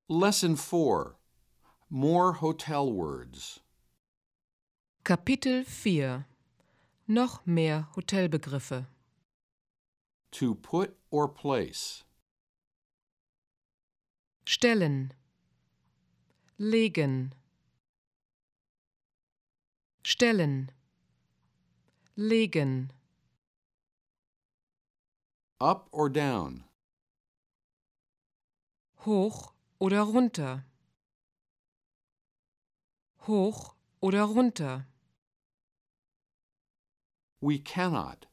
Lesson 4. More hotel words. Kapitel 4. Noch mehr Hotelbegriffe. To put or place. Stellen. Legen. Stellen. Legen. Up or down. Hoch oder runter. Hoch oder runter. We cannot.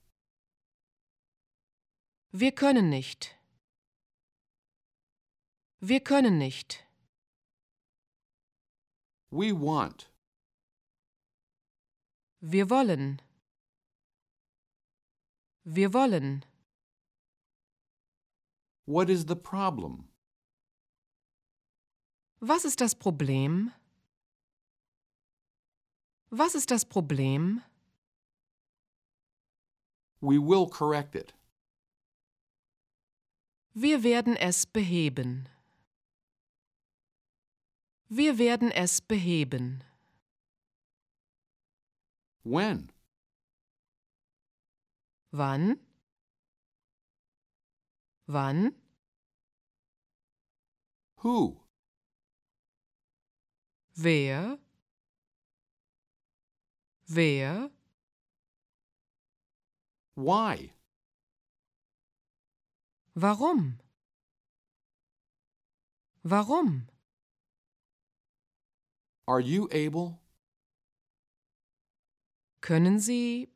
Wir können nicht. Wir können nicht. We want. Wir wollen. Wir wollen. What is the problem? Was ist das Problem? Was ist das Problem? We will correct it. Wir werden es beheben. Wir werden es beheben. When? Wann? Wann? Who? Wer? Wer? Why? Warum? Warum? Are you able? Können Sie?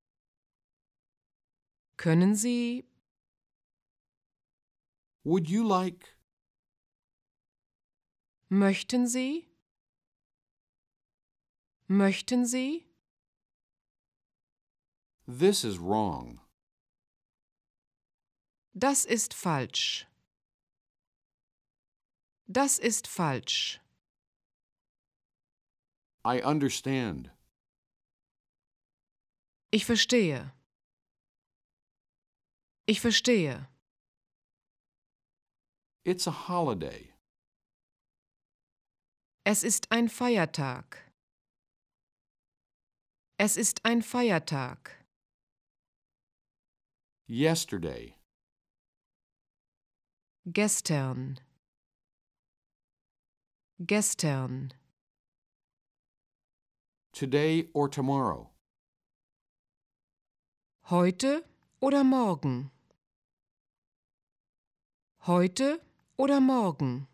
Können Sie? Would you like? Möchten Sie? Möchten Sie? This is wrong. Das ist falsch. Das ist falsch. I understand. Ich verstehe. Ich verstehe. It's a holiday. Es ist ein Feiertag. Es ist ein Feiertag. Yesterday. Gestern. Gestern. Today or tomorrow. Heute oder morgen? Heute oder morgen?